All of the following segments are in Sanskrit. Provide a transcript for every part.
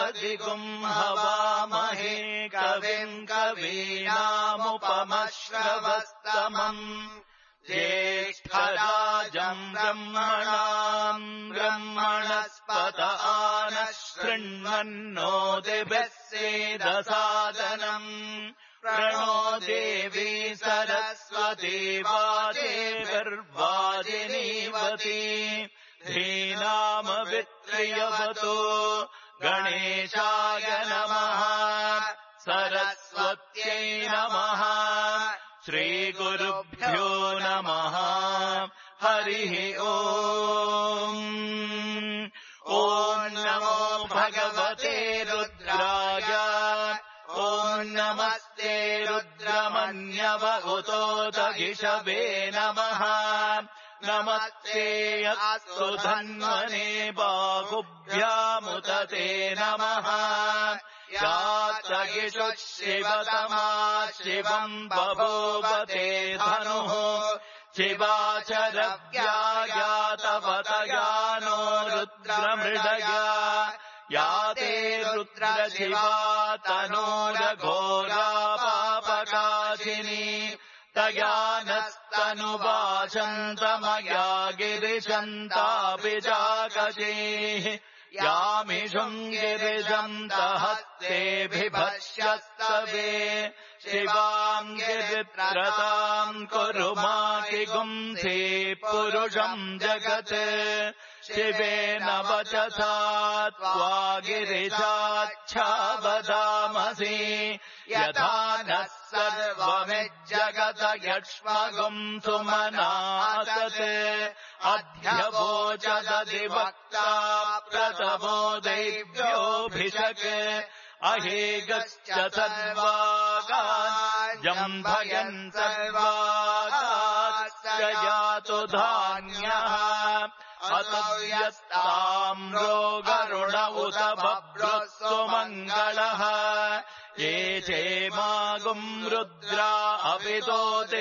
अधिगुम् हवामहे कविम् कवीनामुपमश्रवस्तमम् ज्येष्ठराजम् ब्रह्मणाम् ब्रह्मणस्पत आनः शृण्वन्नोतिभिः सेदसादनम् प्रणो देवी सरस्वती वाजेभिर्वाजिनीवती धीनामवित्र्यवतु गणेशाय नमः सरस्वत्यै नमः श्रीगुरुभ्यो नमः हरिः ओम् ॐ नमो भगवते रुद्राय ॐ नमस्ते रुद्रमन्यव उतोतगिषवे नमः नमस्ते अस्तु धन्वने बाहुभ्यामुत ते नमः यातगिषुः शिवतमा शिवम् बभूवते धनुः शिवाचरव्यायातवतया नो रुद्रमृडया याते रुद्रशिवा तनोरघोरा पापकाशिनी तया नस्तनुवाचन्तमया गिरिशन्ताभिजागजेः यामिषुम् गिरिशन्तहस्तेऽभिभष्यस्तवे शिवाम् गिरित्रताम् कुरु माकिगुंसे पुरुषम् जगत् शिवेन वचसा त्वा गिरिशाच्छावदामसि यथा नः सर्वमिज्जगत यक्ष्मगुम् सुमनासत् अध्यवोचदधिवक्ता प्रतमो दैव्योऽभिषक् अहेगश्च सर्वागाजम् भयन् सर्वागाश्च यातु धान्यः अतव्यस्ताम्रो गरुड उत बभ्रस्तु मङ्गलः ये चेमागुम् रुद्रा अपितो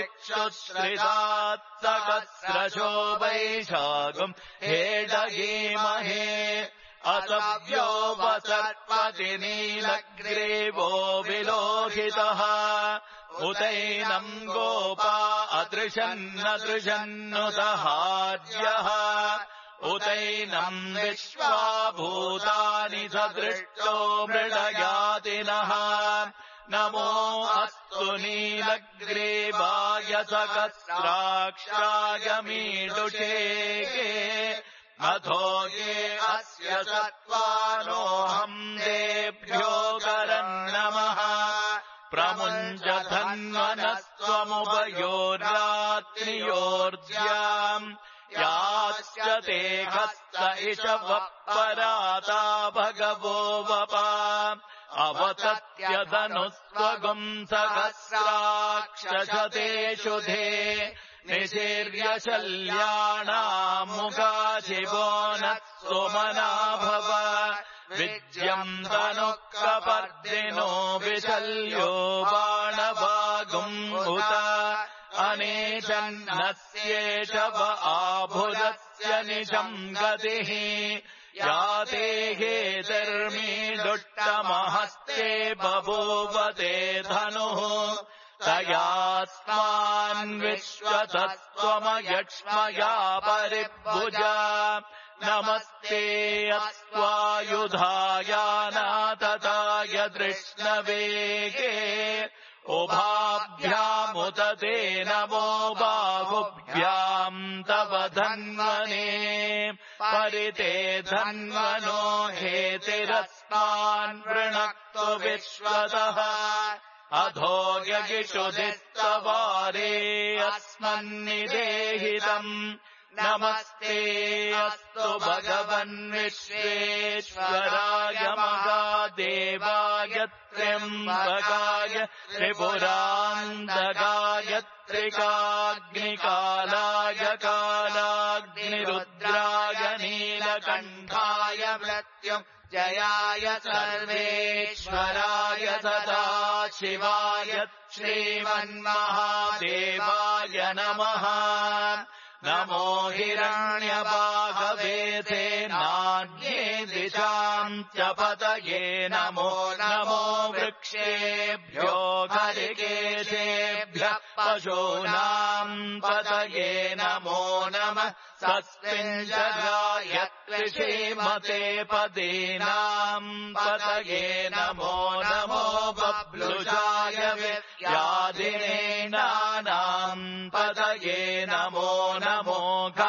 दिक्षुश्रितात्सकस्रशो वैशागुम् हेडगीमहे असव्यो वसर्पति नीलग्रीवो विलोहितः उतैनम् गोपा अदृशन्नदृशन्नुदहार्यः उतैनम् विश्वाभूतानि सदृष्टो मृडयातिनः नमो अस्तु नीलग्रीवाय सकस्राक्षाय मीडुषे अथो ये अस्य सत्त्वानोऽहम् देभ्यो करन्नमः प्रमुञ्च धन्वनस्त्वमुभयोर्रात्रियोर्ज्याम् याश्च ते हस्त इषवः पराता भगवो वपा अवतत्यधनुस्त्वगुम् सहस्राक्षशतेषु धे निशीर्यशल्याणामुगा शिवो नः सुमना भव विज्यम् तनुःकपर्दिनो विशल्यो बाणवागुम् उत अनेशन्नस्येष व आभुरस्य निशम् गतिः याते हेतिर्मीदुष्टमहस्ते बभूवते धनुः तयास्मान् विश्वतस्त्वमयक्ष्मया परिभुजा नमस्ते अस्त्वायुधायानातताय दृष्णवेगे उभाभ्यामुत ते नमो बाहुभ्याम् तव धन्वने परिते धन्वनो हेतिरस्मान् वृणक्तु विश्वतः अधो यगिषुधिस्तवारे अस्मन्निदेहितम् नमस्ते अस्तु भगवन् विश्वेश्वराय महादेवाय त्र्यम्बकाय त्रिपुरान्तकाय त्रिकाग्निकालाय कालाग्निरुद्राय नीलकण्ठाय मृत्युञ्जयाय सर्वेश्वराय सदाशिवाय श्रीमन्महादेवाय नमः नमो हिरण्यबाहवेते नान्ये दिशाम् च पतये नमो नमो वृक्षेभ्यो खलिकेशेभ्यः पशूनाम् पतये नमो नमः सस्मिञ्जगायत्विषीमते पदीनाम् पतये नमो नमो बब्लुजाय विद्यादिनेनानाम् पतये नमो नमो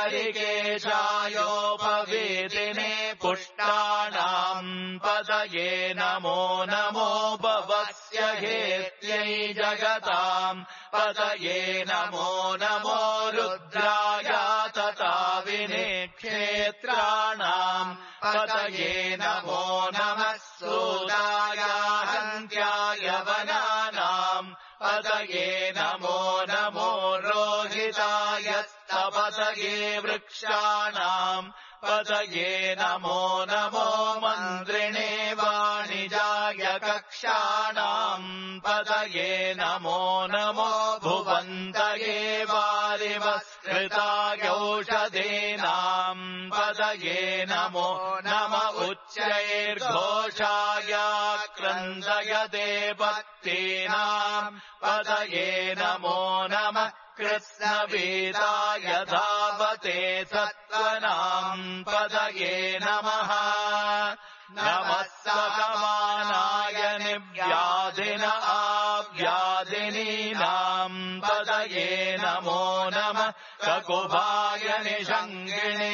खलिकेशायोपवीतिने पुष्टानाम् पतये नमो नमो भवस्य हेत्यै जगताम् पतये नमो नमो रुद्राय तथा विनेक्षेत्राणाम् पतये नमो नमः सूदाय हन्त्याय वनानाम् पतये नमो नमो रोहिताय स्तपतये वृक्षाणाम् पतये नमो नमो मन्त्रिणे वाणिजाय कक्षाणाम् पतये नमो नमो भुवन्तये वारिवस्कृताय औषधीनाम् पतये नमो नम उच्चैर्घोषाय क्रन्दयते पत्तीनाम् पतये नमो नमः कृत्स्नवीताय धावते सत्त्वनाम् पतये नमः नमः सकमानाय निव्याधिन आव्याधिनीनाम् पतये नमो नमः ककुभाय निषङ्गिणे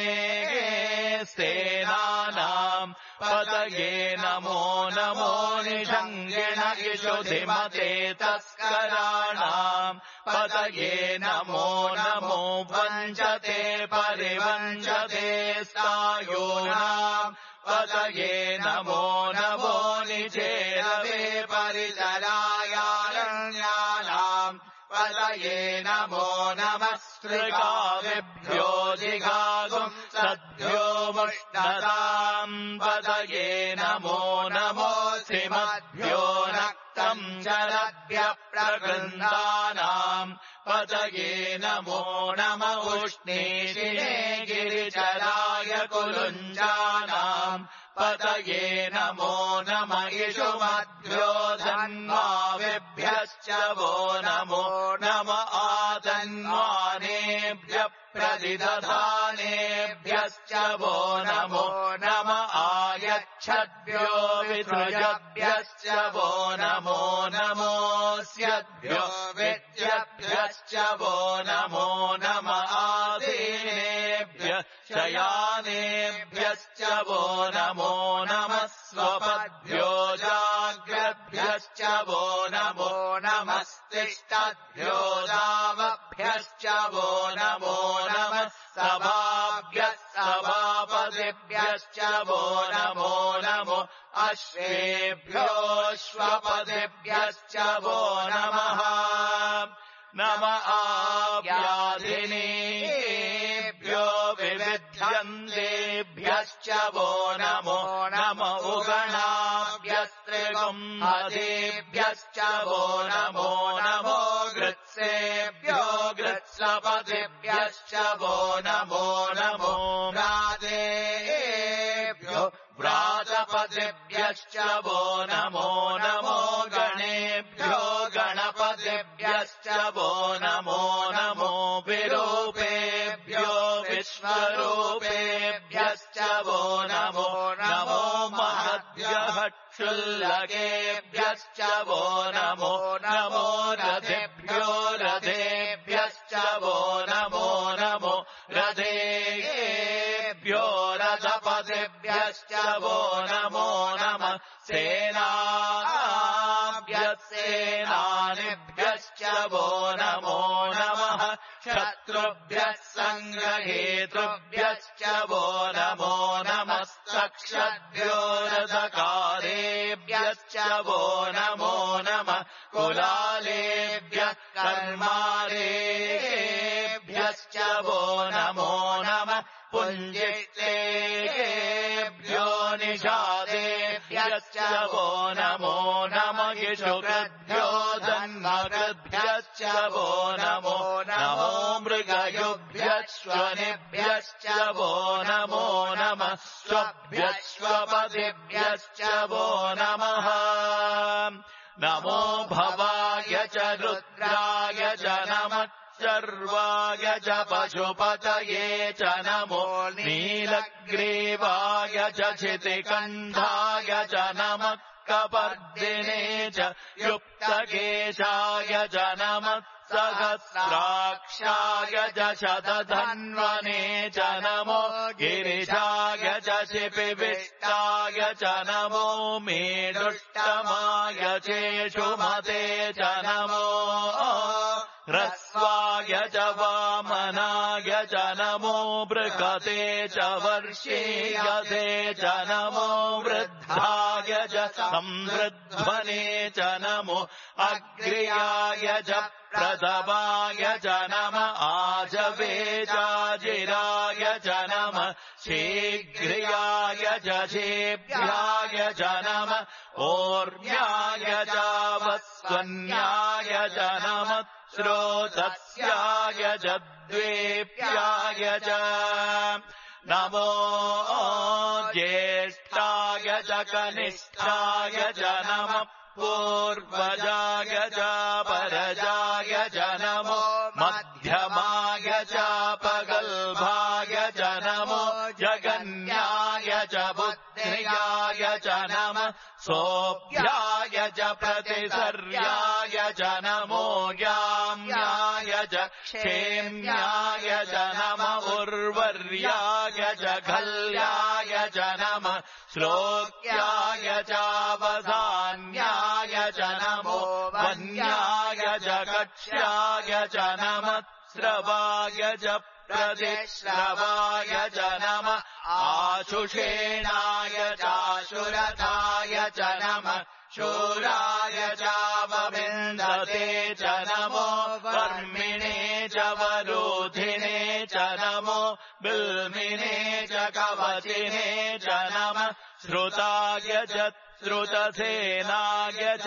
सेनानाम् पतये नमो नमो निषङ्गिण इषुधिमते तस्कराणाम् पतये नमो नमो वञ्चते परिवञ्चते स्नायूनाम् पतये नमो नमो निचेरवे परिचरायारण्यानाम् पतये नमो नमः स्त्रिकाविभ्यो जिघागुम् सद्भ्यो मुष्णताम् पतये नमो नमो श्रीमद्भ्यो नक्तम् शरद्भ्यः प्रगृन्दानाम् पतये नमो नम उष्णीषिणे गिरिचराय कुलुञ्जानाम् पतये नमो नम इषुमद्भ्यो धन्वाविभ्यश्च वो नमो नम आतन्वानेभ्यः प्रतिदधानेभ्यश्च वो नमो नम आयच्छद्भ्यो विसृजभ्यश्च वो नमो नमोऽस्यद्भ्यो विद्यभ्यश्च वो नमो नम आदीनेभ्यः शयानेभ्यश्च वो नमो नमः स्वपद्भ्यो जाग्रद्भ्यश्च वो नमो नमस्तिष्ठद्भ्यो दावभ्यश्च वो नमो नमः सभाभ्यः सभापतिभ्यश्च वो नमो नमो अश्वेभ्योऽश्वपतिभ्यश्च वो नमः नम आव्याधिनीभ्यो विविध्यन्तेभ्यश्च वो नमो नम उगणाभ्यस्त्रिगुम्हतेभ्यश्च वो नमो नमो गृत्सेभ्यो गृत्सपतिभ्यश्च वो नमो नमो व्रातेभ्यो व्रातपतिभ्यश्च वो नमो नमो गणेभ्यो गणपतिभ्यश्च वो नमो नमो विरूपेभ्यो विश्वरूपेभ्यश्च वो नमो नमो महद्भ्यः क्षुल्लकेभ्यश्च वो नमो नमो रथेभ्यो रथेभ्यश्च वो नमो नमो रथेभ्यो रथपतिभ्यश्च वो नमो नमः सेनाभ्यः वो नमो नमः शत्रुभ्यः सङ्ग्रहेतृभ्यश्च वो नमो नमस्तक्षद्भ्यो रथकारेभ्यश्च वो नमो नमः कुलालेभ्यः कर्मारेभ्यश्च वो नमो नमः पुञ्जिष्टेभ्यो निषादेभ्यश्च वो नमो नमः इषुकृद्भ्यो धन्वकृद्भ्यः मृगेभ्यश्च वो नमो नमो मृगयुभ्यश्वनिभ्यश्च वो नमो नमः स्वभ्यश्वपतिभ्यश्च वो नमः नमो भवाय च रुद्राय च नमः सर्वाय च पशुपतये च नमो नीलग्रीवाय च क्षितिकण्ठाय च नमः कपर्दिने च युक्तकेशाय च नमः सहस्राक्षाय च शतधन्वने च नमो गिरिशाय च शिपिविष्टाय च नमो मेदुष्टमाय चेषुमते च नमो ह्रस्वाय च वामनाय च नमो बृहते च वर्षीयते च नमो वृद्धाय च संवृध्वने च नमो अग्र्याय च प्रथमाय च नम आजवे चाजिराय च नम शीघ्र्याय च शेभ्याय च नम ओर्म्याय च वस्वन्याय च नम श्रोतस्याय च द्वेप्याय च नमो ज्येष्ठाय च कनिष्ठाय च नमः पूर्वजाय च परजाय च नमो मध्यमाय च पगल्भाय च नमो जगन्याय च बुद्ध्याय च नमः सोऽभ्याय च प्रतिसर्याय च नमो याम्याय च क्षेम्याय च नम उर्वर्याय च खल्याय च नमः श्लोक्याय चावधान्याय च नमो वन्याय च कक्ष्याय च नमः श्रवाय च प्रतिश्रवाय च नमः आशुषेणाय चाशुरथाय च नमः शूराय चावविन्दते च नमो वर्मिणे च वरोधिने च नमो बिल्मिने च कवचिने च नमः श्रुताय च श्रुतसेनाय च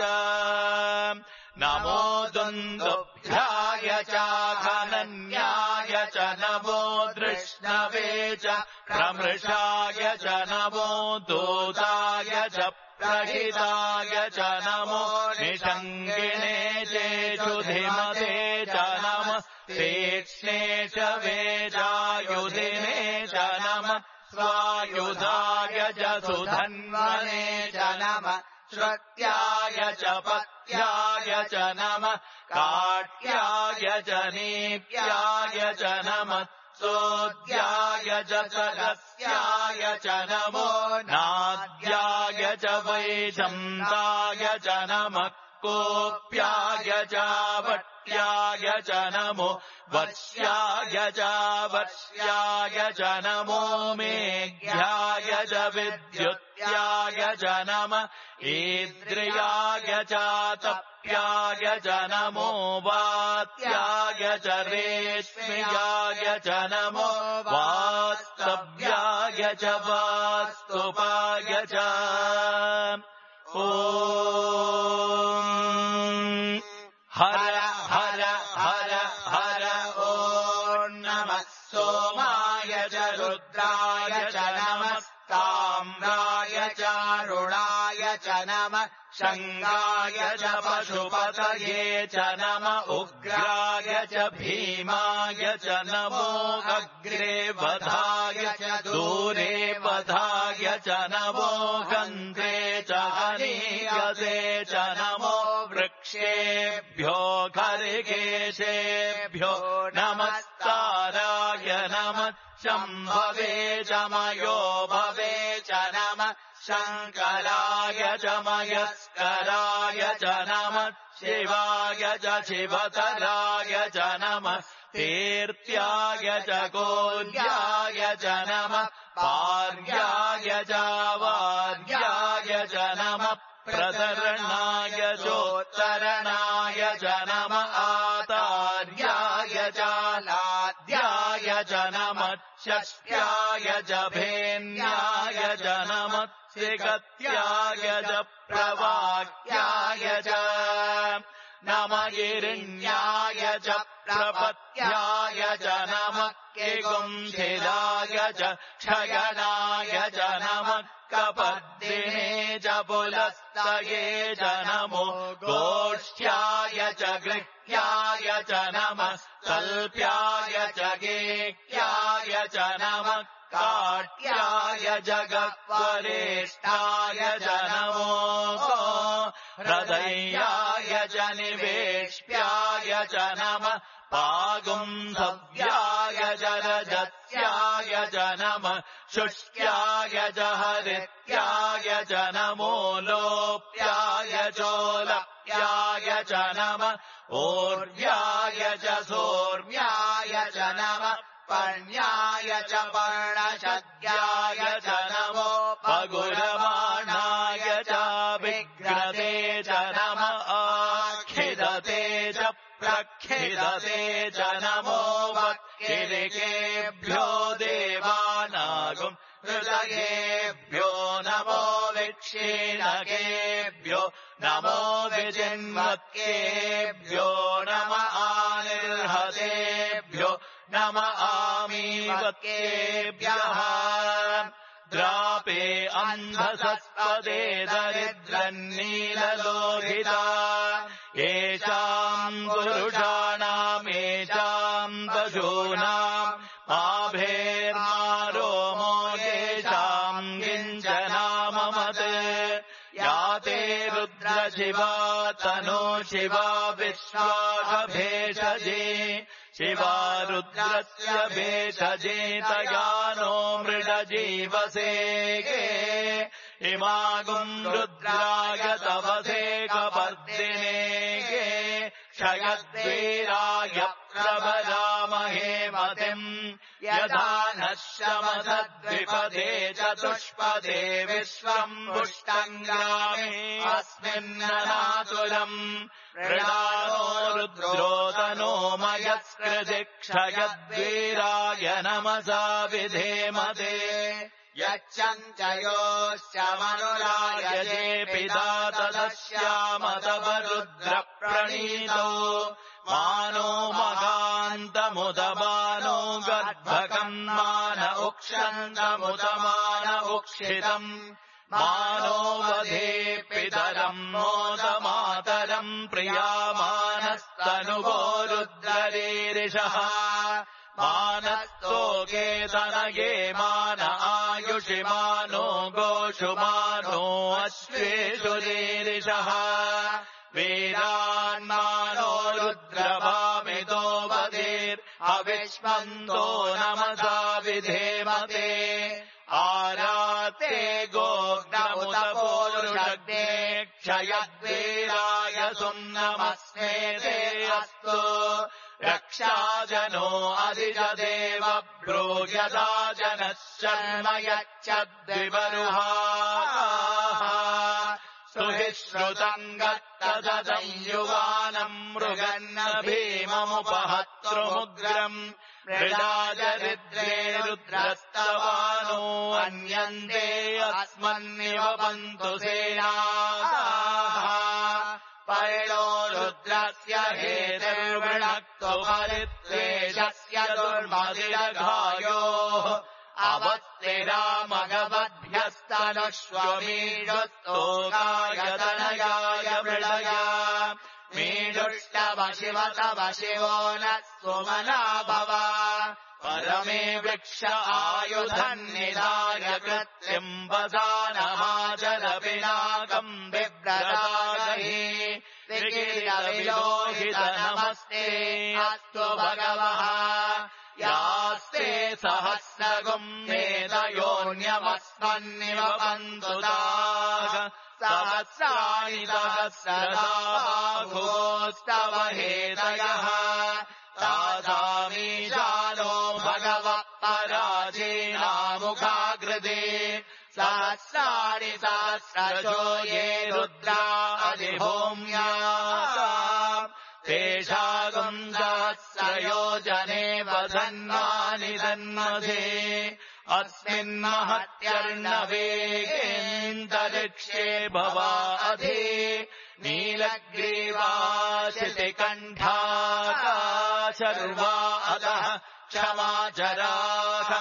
नमो दुन्दुभ्याय च घनन्याय च नमो दृष्णवे च प्रमृषाय च नमो दूताय च प्रहिताय च नमो निषङ्गिणे चेषुधिमते च नमः तीक्ष्णे च वेजायुधिने च नमः स्वायुधाय च सुधन्वने च नमः श्रुत्याय च पत्याय च नमः काट्याय च नीप्याय च नमः सोद्याय च सगस्याय च नमो नाद्याय च वैशन्ताय च नमः कोप्याय च वट्याय च नमो वर्ष्याय च वर्ष्याय च नमो मेघ्याय च विद्युत्याय च नमः ईद्रियाय च तप्याय च नमो वात्याय च रेश्म्याय च नमो वास्तव्याय च वास्तुपाय च ॐ हर हर हर हर ॐ नमः सोमाय च रुद्राय च नमः ताम्राय च रुणाय च नमः शङ्गाय च पशुपतये च नमः उग्राय च भीमाय च नमो अग्रे वधाय च दूरे वधाय च नमो गन्धे च हनीयते च नमो वृक्षेभ्यो खर्गेशेभ्यो नमस्ताराय नमः शम्भवे च मयो भवे च नमः शङ्कराय च मयस्कराय च नमः शिवाय च शिवतराय च नमः तीर्थ्याय च कोल्याय च नमः पार्याय च वार्याय च नमः प्रतरणाय चोत्तरणाय च नमः आतार्याय च लाद्याय च नमः षष्ट्याय च भेन्याय च नमः सिगत्याय च प्रवाक्याय च नम गिरिण्याय च प्रपत्याय च नमः किगुंसिलाय च क्षयणाय च नमः कपद्दिने च पुलस्तये च नमो गोष्ठ्याय च गृह्याय च नमः कल्प्याय च गेह्याय च नमः काट्याय जगत्वरेष्ठाय च नमो हृदयाय च निवेश्याय च नमः पागुंसव्याय च रजस्याय च नमः शुष्क्याय च हरित्याय च नमो लोप्याय चोलप्याय च नमः ओर्व्याय च सोर्व्याय च नमः पर्ण्याय च पर्णशद्याय च नमो पगुरमाणाय च विग्रते च नमः आखिदते च प्रखिदते च नमो वक्किलिकेभ्यो देवानागुम् हृदयेभ्यो नमो विक्षीणकेभ्यो नमो विजिन्वत्केभ्यो नम आनिर्हतेभ्यो नम आमीवत्केभ्यः द्रापे अन्धसस्पदे दरिद्रन्नीललोहिता येषाम् पुरुषाणाम् येषाम् पशूनाम् आभेर्मारोमो येषाम् किञ्चनाममत् या ते रुद्रशिवा तनो शिवा विश्वासभेषजे शिवा रुद्रस्य भेषजे तया नो मृडजीवसे इमागुम् रुद्राय तवसे कपर्दिने क्षयद्वीराय प्रभरामहे मतिम् यथा नः शमसद्विपदे चतुष्पदे विश्वम् पुष्टङ्गामे अस्मिन्ननातुलम् मृडानो रुद्रोतनो मयस्कृति क्षयद्वीराय नमसा विधेमते यच्छन्त योश्च मनुरायजे पिता तदस्याम तव रुद्रप्रणीतो मानो मगान्तमुदमानो गर्भकम् मान उक्षन्तमुदमान उक्षितम् मानो वधे पितरम् मोदमातरम् प्रियामानस्तनुवो रुद्ररीरिषः मानस्तोकेतनये मान आयुषि मानो गोषु मानो अश्वेषु रीरिषः वीरान्मानो रुद्रभामितो वधेर्हविष्मन्तो नमसा विधेमते आराते गोग्नमुत पौरुषग्ने क्षयद्वीराय सुम्नमस्मे ते अस्तु रक्षाजनो अधिजदेव ब्रूयदा जनः शर्म यच्छद्विबरुहाः सुहिश्रुतम् गत्तदयुवानम् मृगन्न भीममुपहतृमुग्रम् मृडाजरिद्रे रुद्रस्तवानो अन्यन्ते अस्मन्निव पन्तु सेनाः परिणो रुद्रस्य हेतिर्वृणक्तु परित्वेषस्य दुर्मदिरघायोः अवत्तिरामगवद्भ्यस्तनुष्वमीडुस्तोकायतनयाय मृडय मीडुष्टव शिव तव शिवो नः सुमना भव परमे वृक्ष आयुधन्निधाय कृत्रिम् वसानमाचरपिनाकम् बिभ्रदागहि विकिरीटविलोहित नमस्ते अस्तु भगवः यास्ते सहस्रगुम् वेदयोन्यमस्मन्निव पन्तु ताः सहस्राणि सहस्रधा बाहुस्तव हेतयः तासामीशानो भगवः पराजेनामुखाकृते सहस्राणि सहस्रशो ये रुद्रा अधिभूम्या तेषागुम् सहस्रयोजने वधन्वानि तन्मधे अस्मिन्महत्यर्णवेगेऽन्तरिक्षे भवा अधि नीलग्रीवाशितिकण्ठाकाशर्वा अधः क्षमाचराः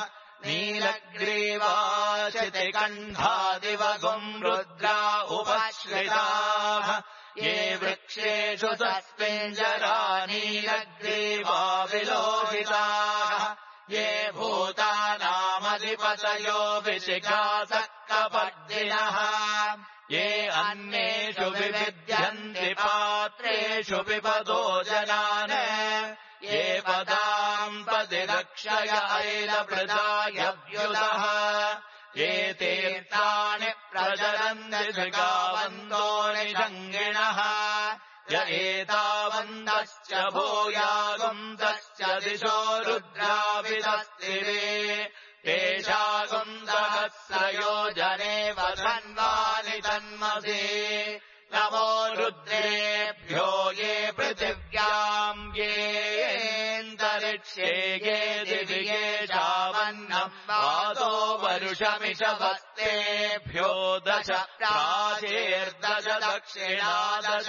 नीलग्रीवाशितिकण्ठादिवगुम् रुद्रा उपश्रिताः ये वृक्षेषु सस्पिञ्जरा नीलग्रीवा विलोहिताः ये भूतानामधिपतयो विशिखासक्तपद्दिनः ये अन्येषु विविध्यन्ति पात्रेषु पिबतो जनान् ये पदाम् पदिरक्षय ऐलभृतायव्युतः ये तीर्थानि प्रचरन्ति जगावन्तो निषङ्गिणः य एतावन्तश्च भूयागुन्तश्च दिशो रुद्राविदस्तिरे तेषागुन्तहस्रयोजने वधन्वानि तन्मसि नमो रुद्रेभ्यो ये पृथिव्याम् येऽन्तरिक्षे ये दिवि येषावन्नम् वातो वरुषमिषवस्तेभ्यो दश प्राचेर्दश दक्षिणादश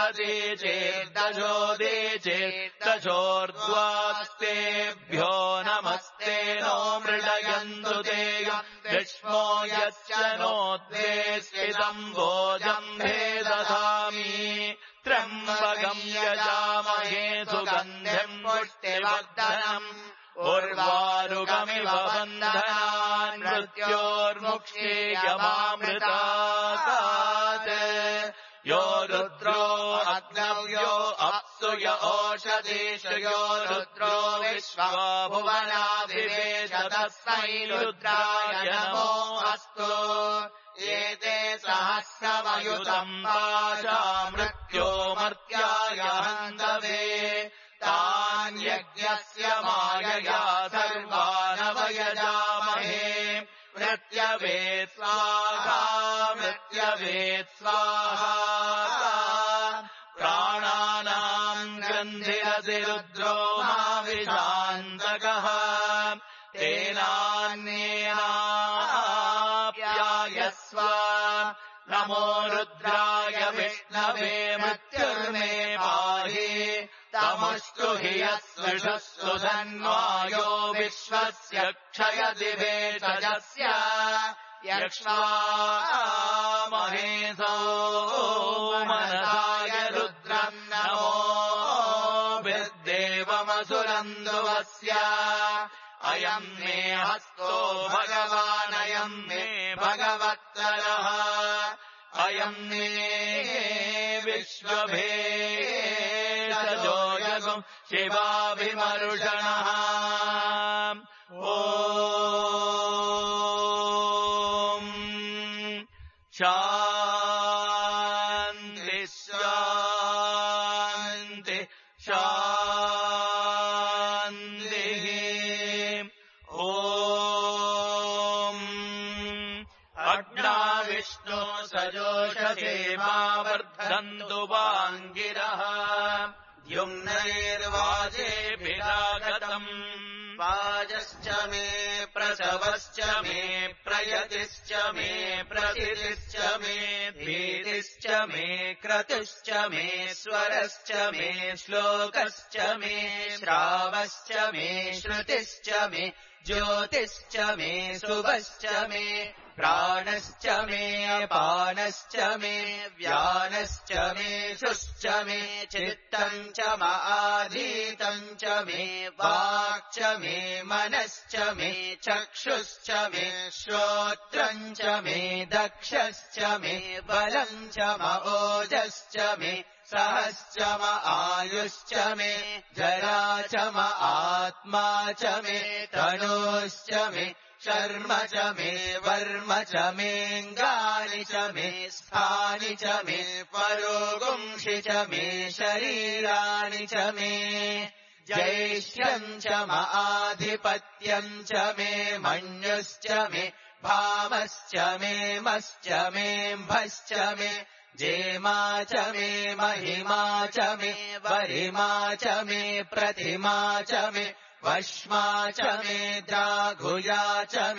प्रतीचेर्दशोदीचेर्दशोर्ध्वास्तेभ्यो नमस्ते नो मृडयन्तु तेयम् विष्मो यश्च नोद्वे स्थितम् भोजम्भे दधामि त्र्यम्बकम् यजामहे सुगन्धिम् पुष्टिवर्धनम् उर्वारुकमिव बन्धनान् मृत्योर्मुक्षीयमामृतात् यो रुद्रो अग्नव्यो अप्सु य ओषधीषु यो रुद्रो विश्वा भुवनाभिवेश तस्मै रुद्राय नमो अस्तु एते सहस्रमयुतम् वाचा मृत्यो मर्त्याय हन्तवे तान्यज्ञस्य मायया सर्वानवयजामहे मृत्यवे स्वाहा मृत्यवे स्वाहा प्राणानाम् ग्रन्थिरसि रुद्रो माविशान्तकः तेनान्येनाप्यायस्व नमो रुद्राय विष्णवे मृत्युर्मे पाहि तमुष्टु हि यस्विषुस्तु धन्वायो विश्वस्य क्षयति भेषजस्य यक्ष्मामहेशो मनसाय रुद्रम् नमोभिर्देवमसुरन्दुवस्य अयम् मे हस्तो भगवानयम् मे भगवत्तरः अयम् मे विश्वभेषजो जगुम् शिवाभिमरुषणः ॐ शान्ति शान्ति शान्तिः ॐ अग्नाविष्णो सजोषसे मा वर्धन्तु वाङ्गिरः द्युम्नैर्वाजेभिरागतम् वाजश्च मे प्रसवश्च मे प्रयतिश्च मे प्रथितिश्च मे भीतिश्च मे क्रतुश्च मे स्वरश्च मे श्लोकश्च मे श्रावश्च मे श्रुतिश्च मे ज्योतिश्च मे शुभश्च मे प्राणश्च मे अपानश्च मे व्यानश्च मे शुश्च मे चित्तम् च माधीतम् च मे वाक् च मे मनश्च मे चक्षुश्च मे श्रोत्रम् च मे दक्षश्च मे बलम् च ओजश्च मे सहश्च आयुश्च मे जरा च आत्मा च मे तनोश्च मे शर्म च मे वर्म च मेऽङ्गानि च मे स्थानि च मे परोगुंषि च मे शरीराणि च मे जैष्ठ्यम् च आधिपत्यम् च मे मन्युश्च मे भामश्च मे मश्च मेऽम्भश्च मे जेमा च मे महिमा च मे वरिमा च मे प्रतिमा च मे वश्मा च मे द्राघुया च मे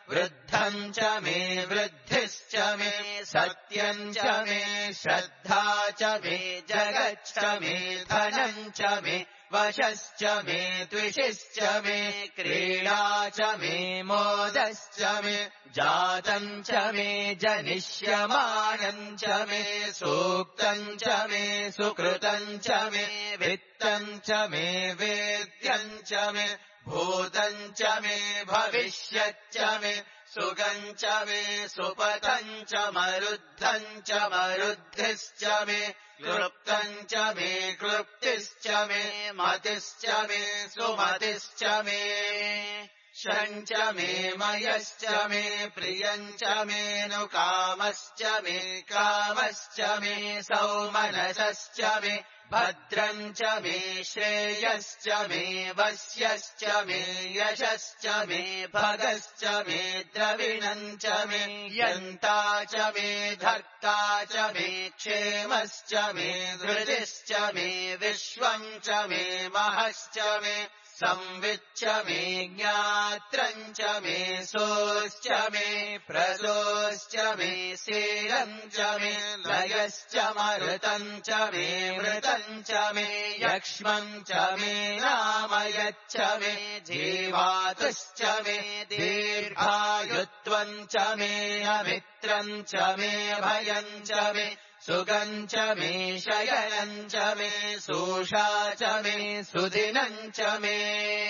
वृद्धम् च मे वृद्धिश्च मे सत्यम् च मे श्रद्धा च मे जगच्च मे धनम् च मे वशश्च मे द्विषिश्च मे क्रीडा च मे मोदश्च मे जातम् च मे जनिष्यमानम् च मे सूक्तम् च मे सुकृतम् च मे वित्तम् च मे वेद्यम् च मे भूतम् च मे भविष्यच्च मे सुगम् च मे सुपथम् च मरुद्धम् च मरुद्धिश्च मे क्लृप्तम् च मे क्लृप्तिश्च मे मतिश्च मे सुमतिश्च मे शम् च मे मयश्च मे प्रियम् च मे नुकामश्च मे कामश्च मे सौमनसश्च मे भद्रम् च मे श्रेयश्च मे वश्यश्च मे यशश्च मे भगश्च मे द्रविणम् च मे यन्ता च मे धर्ता च मे क्षेमश्च मे धृतिश्च मे विश्वम् च मे महश्च मे संविच्च मे ज्ञात्रम् च मे सोश्च मे प्रसोश्च मे शीलम् च मे लयश्च मरुतम् च मे मृतम् च मे यक्ष्मम् च मे नामयच्च मे जीवातुश्च मे दीर्घायुत्वम् च मे अमित्रम् च मे भयम् च मे सुगम् च मे शयनम् च मे सूषा च मे सुदिनम् च मे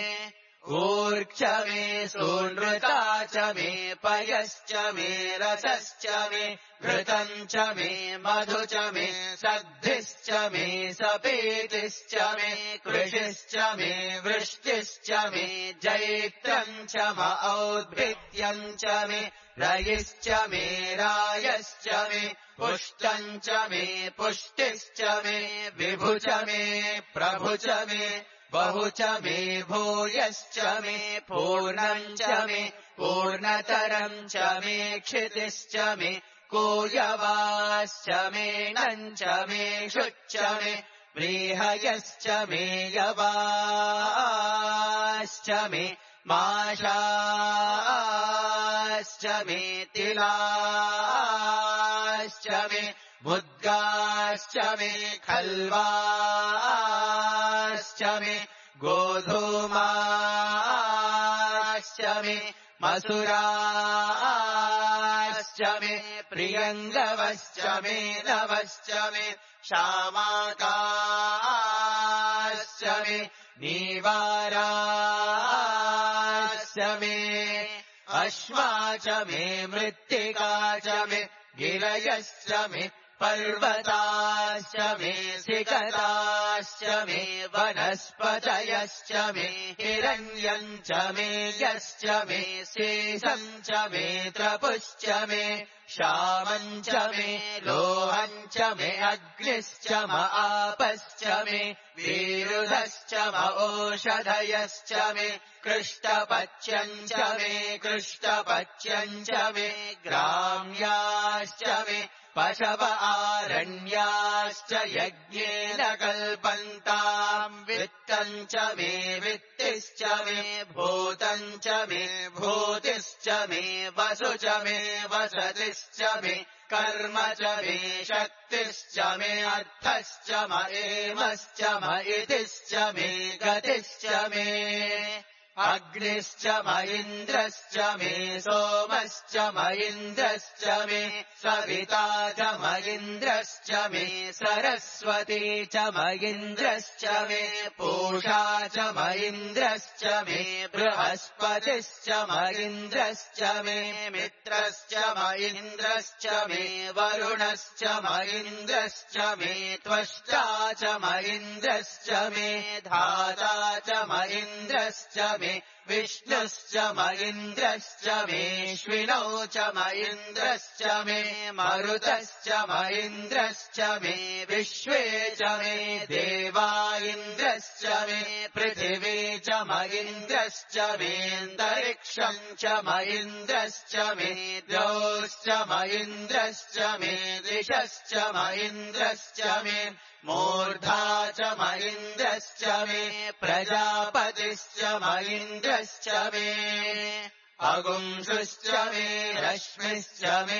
ऊर्क्ष मे सूनृता च मे पयश्च मे रसश्च मे घृतम् च मे मधु च मे सद्भिश्च मे सपीतिश्च मे कृषिश्च मे वृष्टिश्च मे जैत्रम् च म औद्भिद्यम् च मे रयिश्च मे रायश्च मे पुष्टम् च मे पुष्टिश्च मे विभु च मे प्रभु च मे बहु च मे भूयश्च मे पूर्णम् च मे पूर्णतरम् च मे क्षितिश्च मे कूयवाश्च मे नम् च मे शुच्च मे व्रीहयश्च मे यवाश्च मे माशाश्च मे तिलाश्च मे मुद्गाश्च मे खल्वाश्च मे गोधूमाश्च मे मसुराश्च मे प्रियङ्गवश्च मे नवश्च मे शामाकाश्च मे नीवाराश्च मे अश्मा च मे मृत्तिका च मे गिरयश्च मे पर्वताश्च मे सिकताश्च मे वनस्पतयश्च मे हिरण्यम् च मे यश्च मे शेषम् च मे त्रपुश्च मे श्यामम् च मे लोहम् च मे अग्निश्च म आपश्च मे वीरुधश्च म ओषधयश्च मे कृष्टपच्यम् च मे कृष्टपच्यम् च मे ग्राम्याश्च मे पशव आरण्याश्च यज्ञेन कल्पन्ताम् वित्तम् च मे वित्तिश्च मे भूतम् च मे भूतिश्च मे वसु च मे वसतिश्च मे कर्म च मे शक्तिश्च मे अर्थश्च म एमश्च म इतिश्च मे गतिश्च मे अग्निश्च म इन्द्रश्च मे सोमश्च म इन्द्रश्च मे सविता च म इन्द्रश्च मे सरस्वती च म इन्द्रश्च मे पूषा च म इन्द्रश्च मे बृहस्पतिश्च म इन्द्रश्च मे मित्रश्च म इन्द्रश्च मे वरुणश्च म इन्द्रश्च मे त्वष्टा च म इन्द्रश्च मे धाता च म इन्द्रश्च मे विष्णुश्च म इन्द्रश्च मेऽश्विनौ च म इन्द्रश्च मे मरुतश्च म इन्द्रश्च मे विश्वे च मे देवा इन्द्रश्च मे पृथिवी च म इन्द्रश्च मेऽन्तरिक्षम् च म इन्द्रश्च मे द्यौश्च म इन्द्रश्च मे दिशश्च म इन्द्रश्च मे मूर्धा च म इन्द्रश्च मे प्रजापतिश्च म इन्द्रश्च मे अगुंशुश्च मे रश्मिश्च मे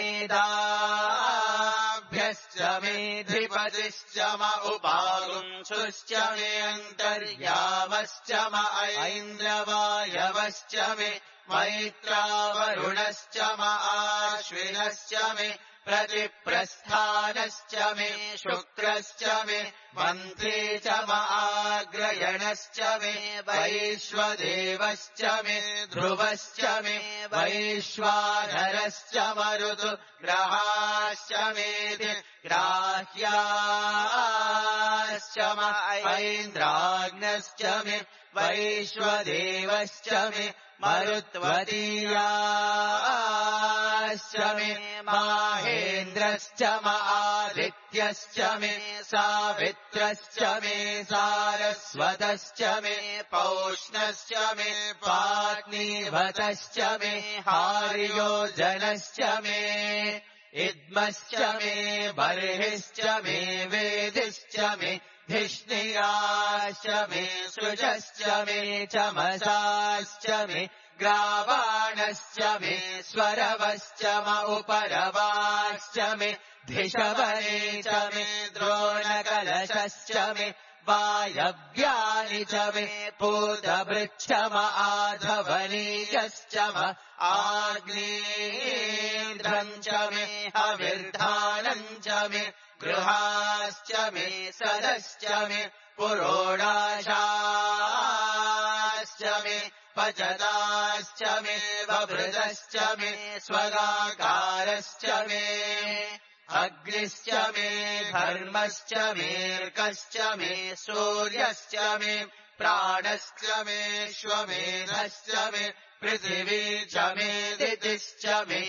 दाभ्यश्च मे धिपतिश्च म उपागुंशुश्च मे अन्तर्यामश्च म ऐन्द्रवायवश्च मे मैत्रावरुणश्च म आश्विनश्च मे प्रतिप्रस्थानश्च मे शुक्रश्च मे मन्त्री च म आग्रयणश्च मे वैश्वदेवश्च मे ध्रुवश्च मे वैश्वानरश्च मरुतु ग्रहाश्च मे ग्राह्याश्च म ऐन्द्राग्नश्च मे वैश्वदेवश्च मे मरुत्वतीयाश्च मे माहेन्द्रश्च म आदित्यश्च मे सावित्रश्च मे सारस्वतश्च मे पौष्णश्च मे पाग्नीवतश्च मे हार्योजनश्च मे इद्मश्च मे बर्हिश्च मे वेदिश्च मे धिष्णियाश्च मे सृजश्च मे चमसाश्च मे ग्रावाणश्च मे स्वरवश्च म उपरवाश्च मे धिषवने च मे द्रोणकलशश्च मे वायव्यानि च मे पूतभृच्छ म आधवनीयश्च म आग्नेन्द्रम् च मे हविर्धानम् च मे गृहाश्च मे सदश्च मे पुरोडाशाश्च मे पचदाश्च मे वभृतश्च मे स्वगाकारश्च मे अग्निश्च मे धर्मश्च मेऽर्कश्च मे सूर्यश्च मे प्राणश्च मे श्वमेधश्च मे पृथिवी च मे दितिश्च मे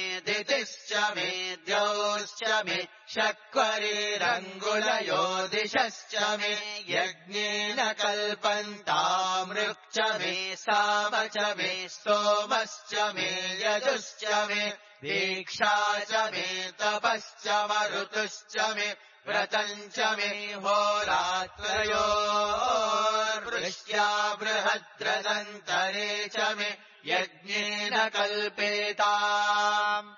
द्यौश्च मे शक्वरीरङ्गुलयो दिशश्च मे यज्ञेन कल्पन्तामृक् च मे साम च मे सोमश्च मे यजुश्च मे दीक्षा च मे तपश्च मरुतुश्च मे व्रतम् च मे होरात्रयोर्वृष्ट्या बृहद्रदन्तरे च मे यज्ञेन कल्पेताम्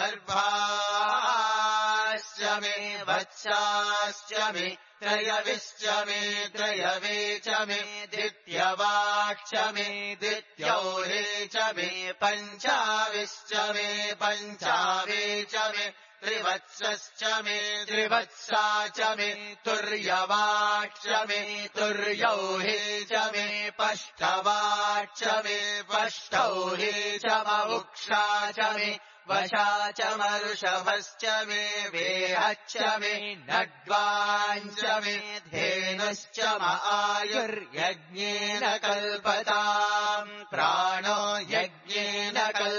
गर्भाश्च मे वत्साश्च मे त्रयविश्च मे त्रयवे च मे दित्यवाक्ष मे दित्यौरे च मे पञ्चाविश्च मे पञ्चावे च मे त्रिवत्सश्च मे त्रिवत्सा च मे तुर्यवाक्ष मे तुर्यौहे च मे पष्टवाक्ष मे पष्टौहे च मवुक्षा च मे वशा च मरुषभश्च मे वेहश्च मे नड्वाञ्च मे धेनुश्च म आयुर्यज्ञेन कल्पताम् प्राणो यज्ञेन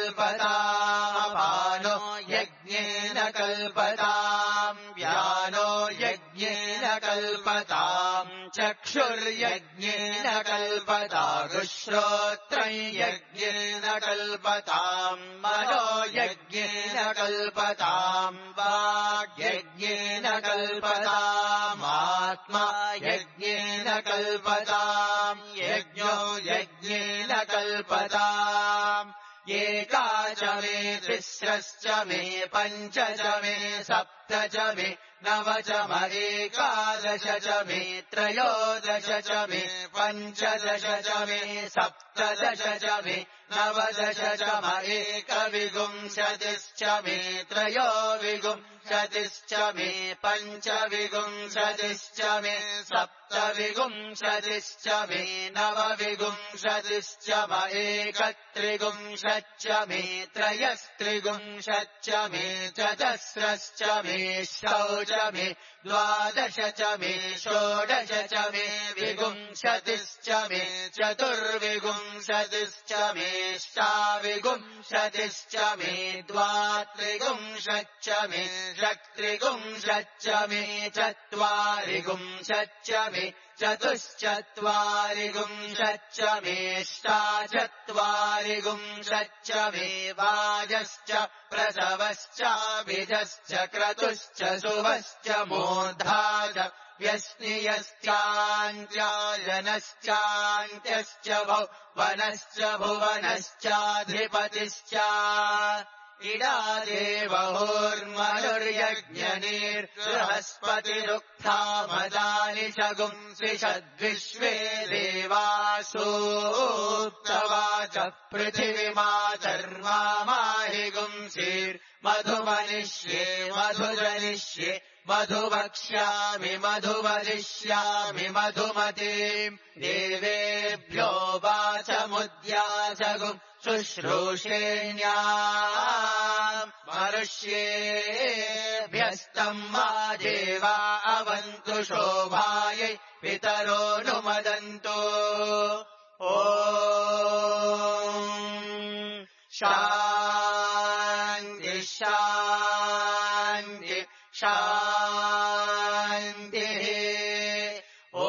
कल्पतामपानो यज्ञेन कल्पताम् व्यानो यज्ञेन कल्पताम् चक्षुर्यज्ञेन कल्पतागुश्रोत्रम् यज्ञेन कल्पताम् मनो यज्ञेन कल्पताम् वाग्यज्ञेन कल्पतामात्मा यज्ञेन कल्पताम् यज्ञो यज्ञेन कल्पताम् एका च मे तिस्रश्च मे पञ्च च मे सप्त च मे नव च म एकादश च मे त्रयोदश च मे पञ्चदश च मे सप्तदश च मे नवदश च म एकविंशतिश्च मे त्रयोविंशतिश्च मे पञ्चविंशतिश्च मे सप्तविंशतिश्च मे नवविंशतिश्च म एकत्रिंशच्च मे त्रयस्त्रिंशच्च मे चतस्रश्च मे षोडश मे द्वादश च मे षोडश च मे विंशतिश्च मे चतुर्विंशतिश्च मे षाविंशतिश्च मे द्वात्रिंशच्च मे षट्त्रिंशच्च मे चत्वारिंशच्च मे चतुश्चत्वारि गुंशच्च मेष्टाचत्वारि गुंशच्च मे वाजश्च प्रसवश्चाभिजश्च क्रतुश्च सुवश्च मूर्धा च व्यश्नियश्चान्त्यायनश्चान्त्यश्च भुवनश्च भुवनश्चाधिपतिश्च इडादेवहोर्मनुर्यज्ञनिर्बृहस्पतिरुक्थामदानि शगुंसिषद्विश्वे देवासूक्तवाच पृथिवीमाचर्माहि गुंसीर्मधुमनिष्ये मधुजनिष्ये मधुवक्ष्यामि मधुवदिष्यामि मधुमतीम् देवेभ्यो वाचमुद्याचगुम् शुश्रूषेण्या मनुष्येभ्यस्तम् मा देवा अवन्तु शोभायै पितरो नुमदन्तु ॐ शान्ति शान्ति शान्तिः ॐ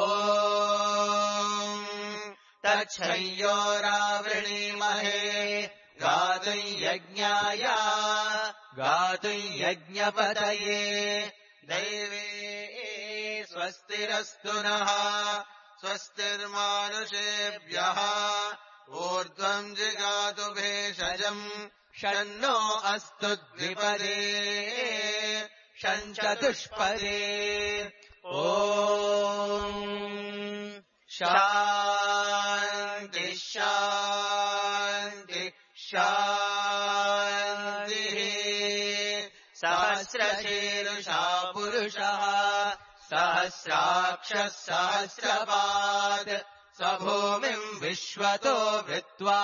तच्छयोरावृणीमहे गातुम् यज्ञाय गातुम् यज्ञपतये दैवे स्वस्तिरस्तु नः स्वस्तिर्मानुषेभ्यः ऊर्ध्वम् जिगातु भेषजम् शन्नो अस्तु द्विपदे शञ्चतुष्पदे ॐ शान्ति शान्ति शान्तिः सहस्रशीर्षा पुरुषः सहस्राक्षः सहस्रपात् स भूमिम् विश्वतो वृत्वा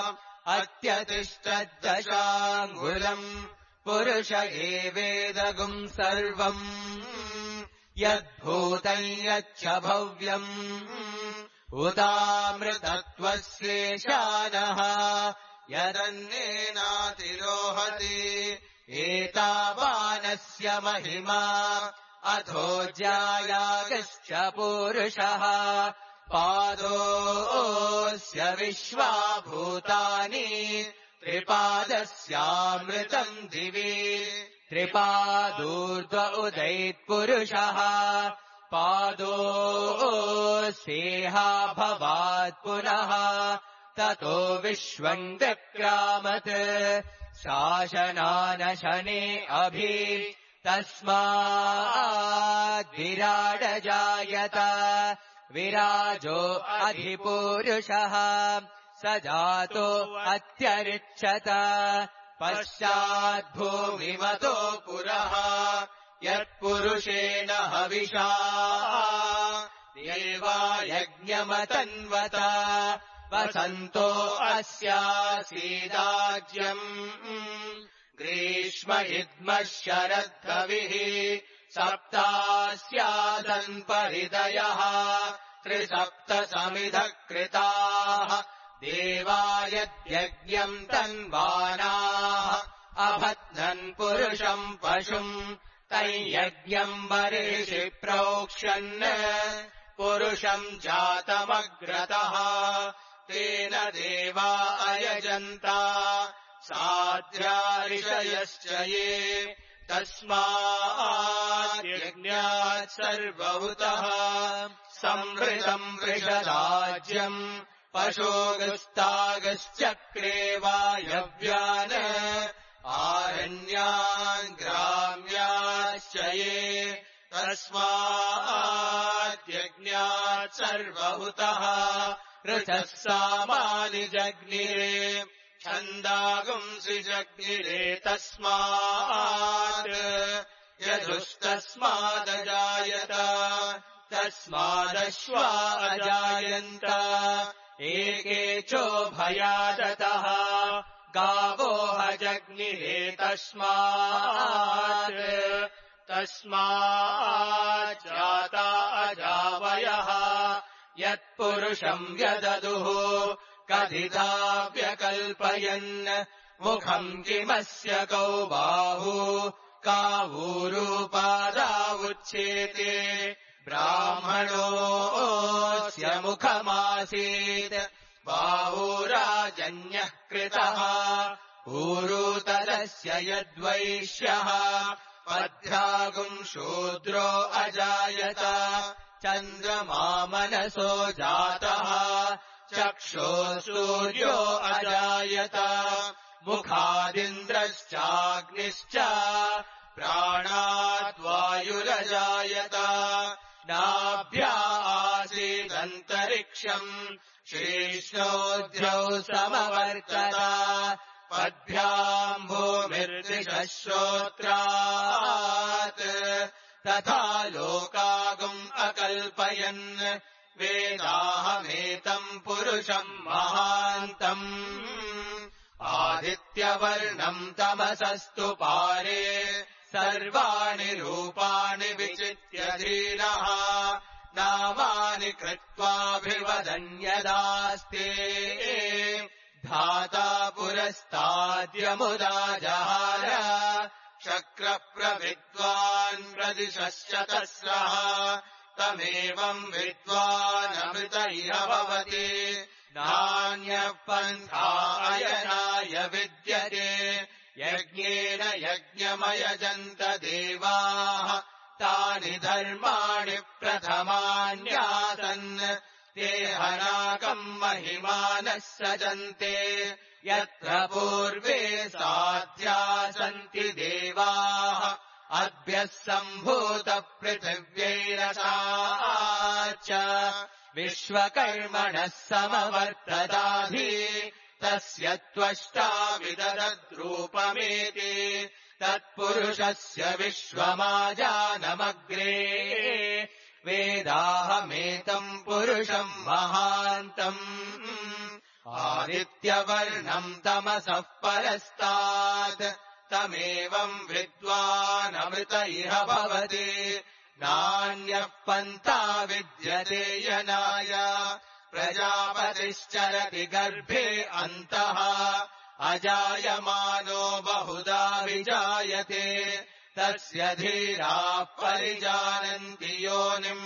अत्यतिष्ठद्दशाङ्गुलम् पुरुष एवेदगुम् सर्वम् यद्भूतम् यच्च भव्यम् उदामृतत्वस्येशानः यदन्नेनातिरोहति एतावानस्य महिमा अथो ज्यायागश्च पुरुषः पादोऽस्य विश्वाभूतानि त्रिपादस्यामृतम् दिवि त्रिपादूर्ध्व उदैत्पुरुषः पादोऽस्येहाभवात् पुनः ततो विश्वम् व्यक्रामत् शासनानशने अभि तस्माद्विराडजायत विराजो अधिपुरुषः स जातो अत्यरिच्छत पश्चाद्भूमिमतो पुरः यत्पुरुषेण हविषा देवा यज्ञमतन्वत वसन्तो अस्यासीदाज्यम् ग्रीष्म इद्मः शरद्कविः सप्तास्यासन् परिदयः त्रिसप्तसमिधः कृताः देवा यद्यज्ञम् तन्वानाः अभद्नन् पुरुषम् पशुम् तैयज्ञम् बर्हिषि प्रोक्ष्यन् पुरुषम् जातमग्रतः तेन देवा अयजन्ता साध्या ऋषयश्च ये तस्माद्यज्ञात् सर्वभूतः संवृतम् वृषराज्यम् पशोगस्तागश्चक्रे वायव्यान् आरण्यान् ग्राम्याश्च ये तस्माद्यज्ञात् सर्वभूतः ऋचः सामानि जग्निरे छन्दागुंसि जग्निरे तस्मात् यजुस्तस्मादजायत तस्मादश्वा अजायन्त एके चोभयादतः गावोह जग्निरे तस्माज्जाता अजावयः यत्पुरुषम् व्यददुः कथिता व्यकल्पयन् मुखम् किमस्य कौ बाहु कावूरूपादावुच्येते ब्राह्मणोऽस्य मुखमासीत् बाहुराजन्यः कृतः ऊरूतलस्य यद्वैश्यः पद्भ्रागुम् शूद्रो अजायत चन्द्रमा मनसो जातः चक्षुः सूर्यो अजायत मुखादिन्द्रश्चाग्निश्च प्राणात् वायुरजायत नाभ्या आसीदन्तरिक्षम् शीर्ष्णोऽद्रौ समवर्तत पद्भ्याम् भूमिर्दिशः श्रोत्रात् तथा लोकागुम् अकल्पयन् वेदाहमेतम् पुरुषम् महान्तम् आदित्यवर्णम् तमसस्तु पारे सर्वाणि रूपाणि विचित्य धीरः नामानि कृत्वाभिवदन्यदास्ते धाता पुरस्ताद्यमुदा जहार शक्रप्रविद्वान् प्रदिशश्च तस्रः तमेवम् विद्वानमृत इह भवति नान्यः पन्था अयनाय विद्यते यज्ञेन यज्ञमयजन्त देवाः तानि धर्माणि प्रथमान्यासन् ते हनाकम् महिमानः सजन्ते यत्र पूर्वे साध्या सन्ति देवाः अद्भ्यः सम्भूतपृथिव्यैरसा च विश्वकर्मणः समवर्तताधि तस्य त्वष्टा विदधद्रूपमेति तत्पुरुषस्य विश्वमाजानमग्रे वेदाहमेतम् पुरुषम् महान्तम् आदित्यवर्णम् तमसः परस्तात् तमेवम् विद्वानमृत इह भवति नान्यः पन्था विद्यते यनाय प्रजापतिश्चरति गर्भे अन्तः अजायमानो बहुधा विजायते तस्य धीराः परिजानन्ति योनिम्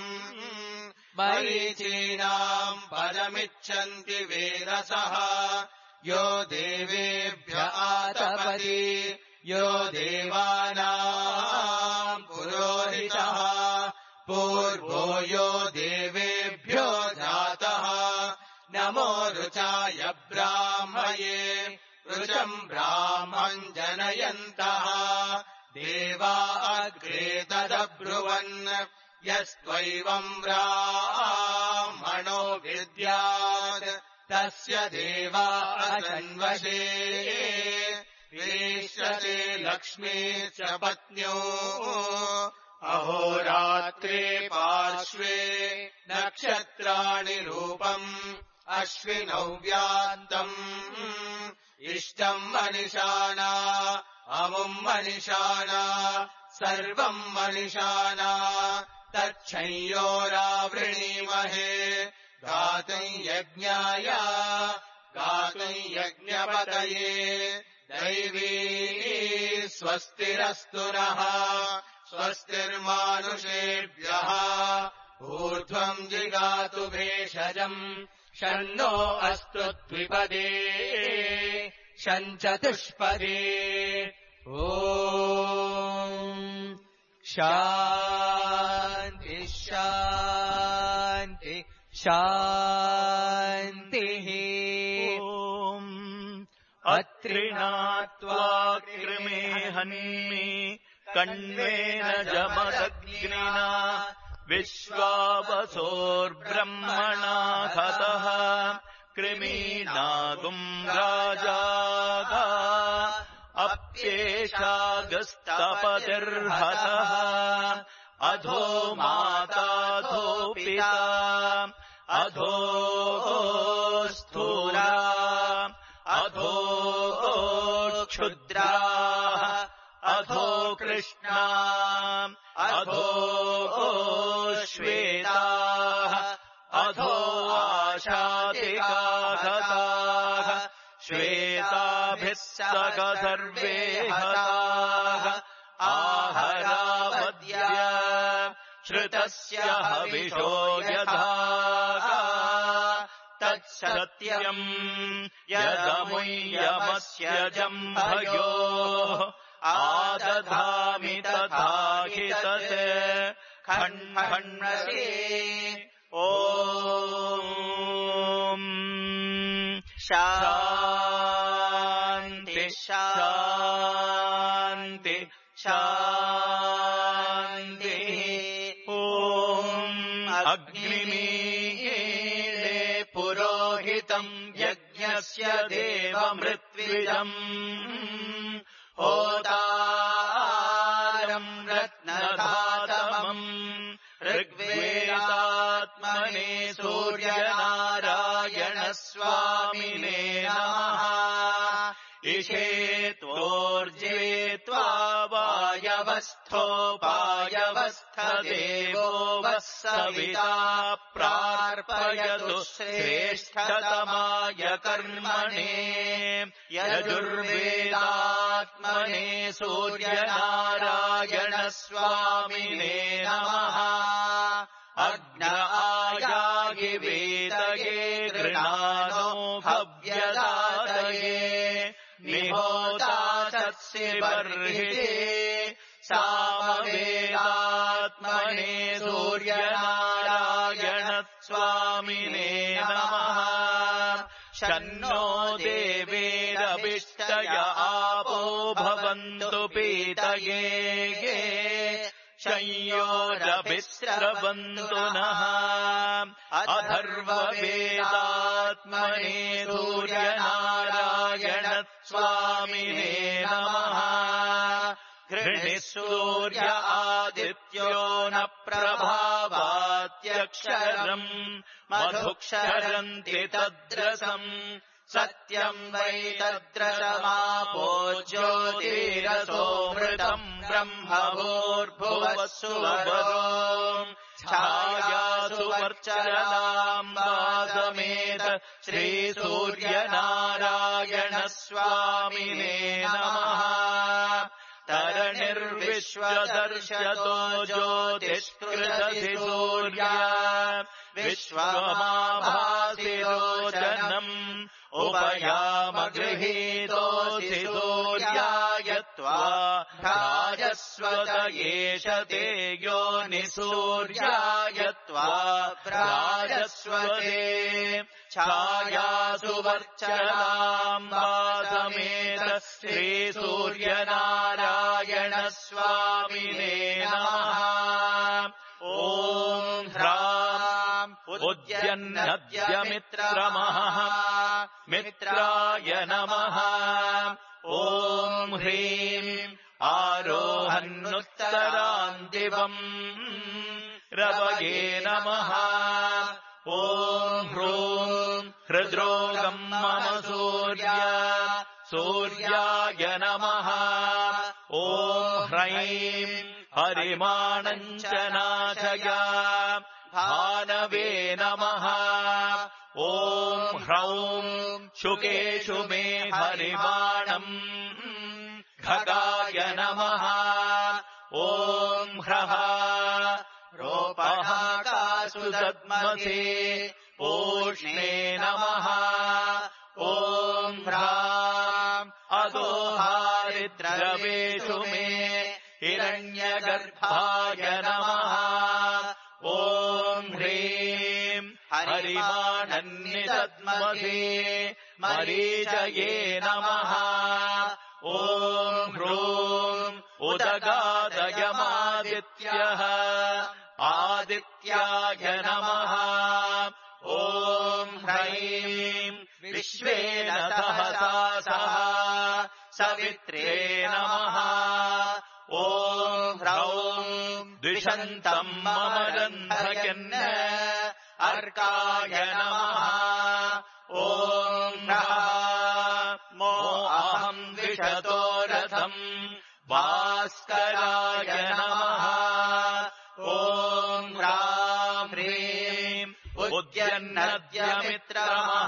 मरीचीनाम् पदमिच्छन्ति वेदसः यो देवेभ्य आतपति यो देवानाम् पुरोहितः पूर्वो यो देवेभ्यो जातः नमो ऋचाय ब्राह्मये ऋचम् ब्राह्मम् जनयन्तः देवा अग्रे तदब्रुवन् यस्त्वैवम् ब्राह्मणो विद्यात् तस्य देवा असन्वशे ईश्वरे लक्ष्मी च पत्न्यो अहोरात्रे पार्श्वे नक्षत्राणि रूपम् अश्विनौ व्यान्तम् इष्टम् मनिषाणा अमुम् मनिषाणा सर्वम् मनिषाणा तच्छंयोरावृणीमहे गातुम् यज्ञाय गातुम् यज्ञपतये दैवी स्वस्तिरस्तु नः स्वस्तिर्मानुषेभ्यः ऊर्ध्वम् जिगातु भेषजम् शन्नो अस्तु द्विपदे शञ्चतुष्पदे ॐ शान्ति शान्ति शान्तिः ॐ अत्रिणात्वा कृमे हन्मि कण्वेन जमदग्निना विश्वावसोर्ब्रह्मणा हतः कृमीनागुम् राजागा अप्येषागस्तपतिर्हतः अधो माताधो पिता अधो स्थूला अधो क्षुद्राः अधो कृष्णा अधो श्वेताः अधो आशातिकाहताः श्वेताभिः सह सर्वे हताः आहरावद्य श्रुतस्य हविषो यथा तत्सत्यम् यदमुय्यमस्य जम्भयो आदधामि तथा हि तत् खण्डसे ॐ शान्ति शान्ति शान्तिः ॐ अग्निमीळे पुरोहितम् यज्ञस्य देवमृत्विजम् होतारम् रत्नधातमम् ऋग्वेदात्मने सूर्यनारायणस्वामिने नमः इषेत्वोर्जित्वा वायवस्थोपायवस्थदेवो वः सविता प्रार्पयतु श्रेष्ठतमाय कर्मणे यजुर्वेदात्मने सूर्यनारायणस्वामिने नमः अग्न आयागिवेदये गृणानो भव्यदातये निहोता सत्सिबर्हिते सामवेदात्मने सूर्यनारायणस्वामिने नमः शन्नो देवेरभिष्टय आपो भवन्तु पीतये शय्योरभिस्रवन्तु नः अथर्ववेदात्मने सूर्यनारायणस्वामिने नमः गृणिः सूर्य आदित्यो न प्रभावात्यक्षरम् मधुक्षरन्ति तद्रसम् सत्यम् वै तद्रसमापो ज्योतिरसोऽमृतम् ब्रह्मभूर्भुवः सुवरो छायासु वर्चलाम्बासमेत श्रीसूर्यनारायणस्वामिने नमः तरणिर्विश्वदर्शतो ज्योतिष्कृतधि सूर्या विश्वमाभासिरोचनम् उपयामगृहीतोऽसि सूर्याय त्वा भ्राजस्वत एष ते योनिसूर्याय त्वा भ्राजस्वते छायासु वर्चलाम्बासमेत श्रीसूर्यनारायणस्वामिने नमः ॐ ह्राम् उद्यन्नद्यमित्रमः मित्राय नमः ॐ ह्रीम् आरोहन्नुत्तरान्दिवम् रवये नमः ॐ ह्रूम् हृद्रोगम् मम सूर्याय नमः ॐ ह्रैम् हरिमाणम् च नाशय भानवे नमः ॐ ह्रौम् शुकेषु मे हरिमाणम् खगाय नमः ॐ ह्रः रोपः कासु दद्मसे पूष्णे नमः ॐ ह्राम् अदोहारिद्रवेषु मे हिरण्यगर्भाय नमः ॐ ह्रीम् हरिमाणन्निदद्मसे मरीचये नमः ॐ ह्रूम् उदगादयमादित्यः आदित्याय नमः ॐ ह्रैम् विश्वेन सहसा सह सवित्रे नमः ॐ ह्रौम् द्विषन्तम् मम रन्धयन् अर्काय नमः ॐ मो अहम् द्विषतो रथम् भास्कराय नमः ॐ ह्राम् ह्रीम् उद्यन्नद्यमित्रमः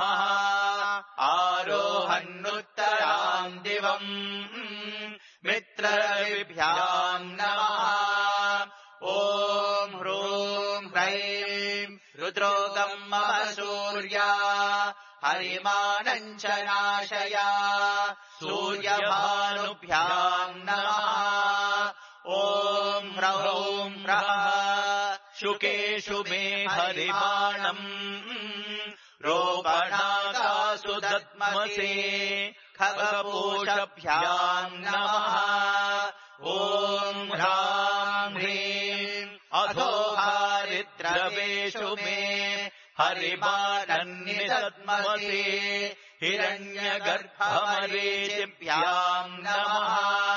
आरोहन्नुत्तराम् दिवम् मित्रविभ्याम् नमः ॐ ह्रूम् हृद्रोगम् मम सूर्या हरिमानम् च नाशय सूर्यभानुभ्याम् नमः ॐ ह्रौं ह्रः शुकेषु मे हरिमाणम् रोपणाकासु दद्मसे खगपूषभ्याम् नमः ॐ ह्रां ह्रीं अधो हारिद्रवेषु मे हरिमानन्निदद्मसे हिरण्यगर्भमरीचिभ्याम् नमः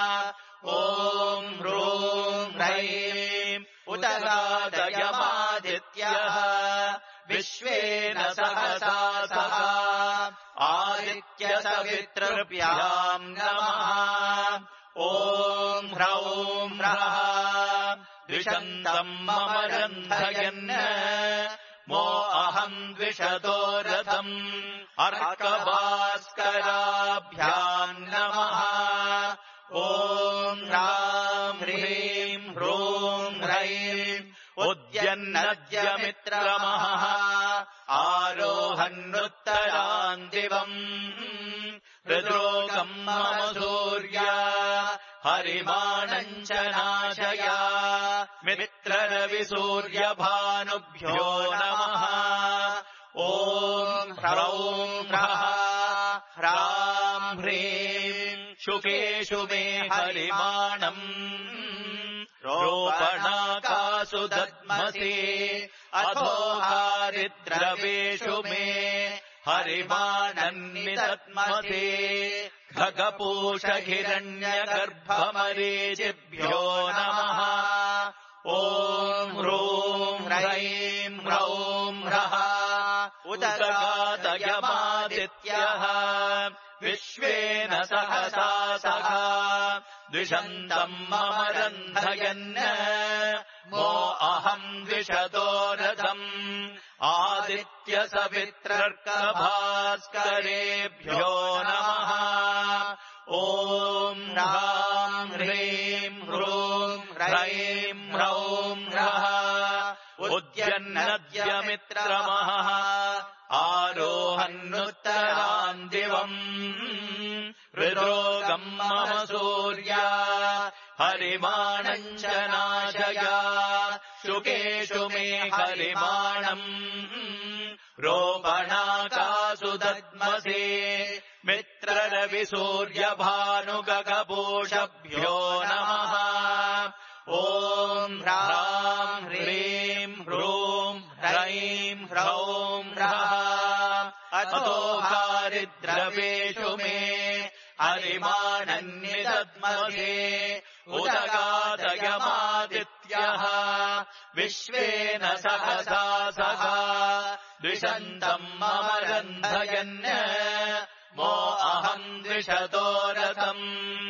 ॐ ह्रूं ह्रैं उदगादयमादित्यः विश्वेन सहसा सह आदित्यसवितृभ्याम् नमः ॐ ह्रौं ह्रः द्विषन्तम् मम रन्धयन् मो अहम् द्विषतो रथम् अर्कभास्कराभ्याम् नमः ॐ ह्रां ह्रीं ह्रूं ह्रैं उद्यन्नद्यमित्रमः आरोहन्नुत्तरान् दिवम् हृद्रोगम् मम सूर्य हरिमाणम् च नाशय मित्ररविसूर्यभानुभ्यो नमः ॐ ह्रौं ह्रः ह्रां ह्रीं शुकेषु मे हरिमाणम् रोपणाकासु दद्मसे अधो हारिद्रवेषु मे हरिमानन्निदद्मसे खगपूषहिरण्यगर्भमरीचिभ्यो नमः ॐ ह्रूं ह्रैं ह्रौं ह्रः उदगादयमादित्यः विश्वेन सहसा सह द्विषन्तम् मम रन्धयन् मो अहम् द्विषतो रथम् आदित्यसवित्रर्कभास्करेभ्यो नमः ॐ ह्रां ह्रीं ह्रूं ह्रैं ह्रौं ह्रः उद्यन्नद्यमित्रमः आरोहन्नुत्तरान् दिवम् हृद्रोगम् मम सूर्य हरिमाणम् च नाशय शुकेषु मे हरिमाणम् रोपणाकासु दद्मसे मित्ररविसूर्यभानुगगपूषभ्यो नमः ॐ ह्रां ह्रीं ह्रूं ह्रैं ह्रौं ह्रः अधो हारिद्रवेषु मे हरिमानन्निदद्मसे उदगादयमादित्यः विश्वेन सहसा सह द्विषन्तम् मम रन्धयन् मो अहम् द्विषतो रथम्